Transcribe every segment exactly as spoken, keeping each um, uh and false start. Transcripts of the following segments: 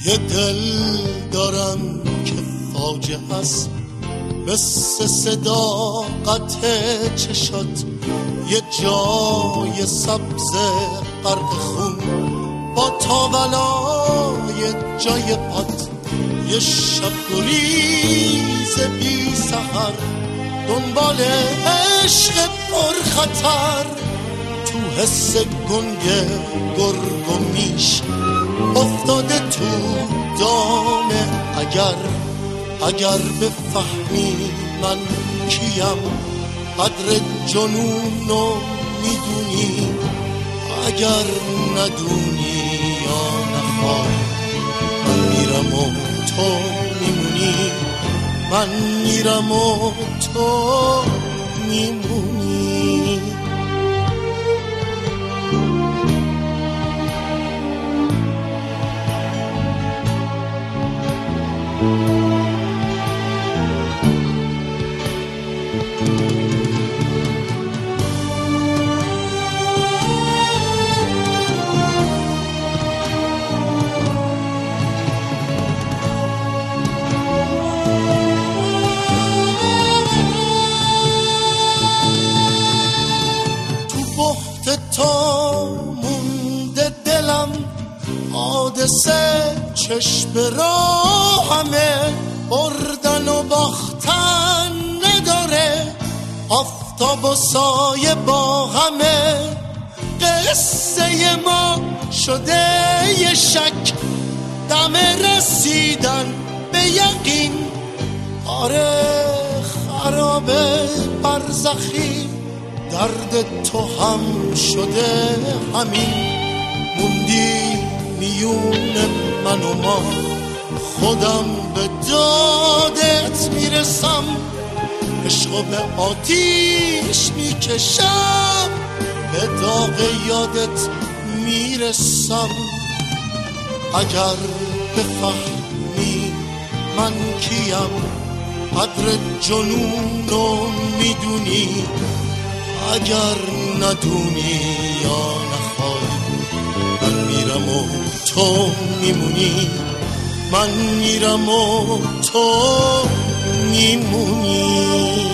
یه دل دارم که فاجعه است، مثل صداقت چشات، یه جای سبز غرق خون با تاولای جای پات، یه شب گریز بی سحر دنبال عشق پر خطر، تو حس گنگ گرگ و میش افتاده تو دام. اگر اگر بفهمی من کیم، قدر جنونو میدونی، اگر ندونی یا نخوای، من میرم و تو میمونی، من میرم و تو میمونی. تا مونده دلم حادثه، چشم راهمه، بردن و باختن نداره، آفتاب و سایه با همه، قصه ما شده یه شک، دم رسیدن به یقین. آره خرابه برزخی، درد تو هم شده همین، موندی میون من و ما، خودم به دادت میرسم، عشقو به آتیش میکشم، به داغ یادت میرسم. اگر بفهمی من کیم، قدر جنونو میدونی، اگر ندونی یا نخوای، من میرم و تو میمونی، من میرم و تو میمونی.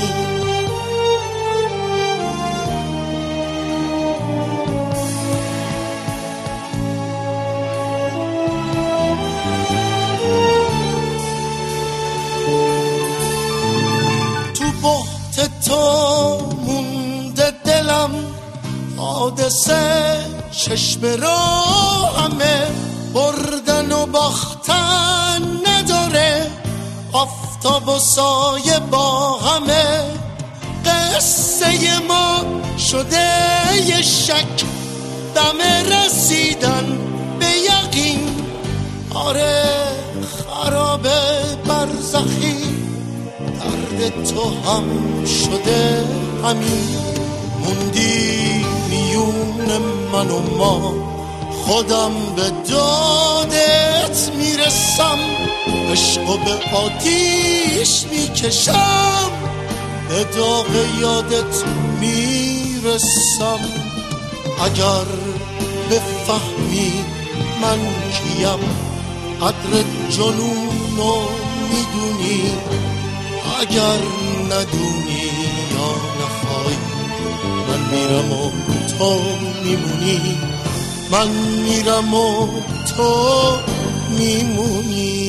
تو بحت تو مونده دلم حادثه، چشم راهمه، بردن و باختن نداره، آفتاب و سایه با همه، قصه ما شده یه شک، دم رسیدن به یقین. آره خرابه برزخی، درد تو هم شده همین، موندی میون من و ما، خودم به دادت میرسم، عشقو به آتیش میکشم، به داغ یادت میرسم. اگر بفهمی من کیم، قدر جنونو میدونی، اگر ندونی یا نخوای، من میرم و تو میمونی، من میرم و تو میمونی.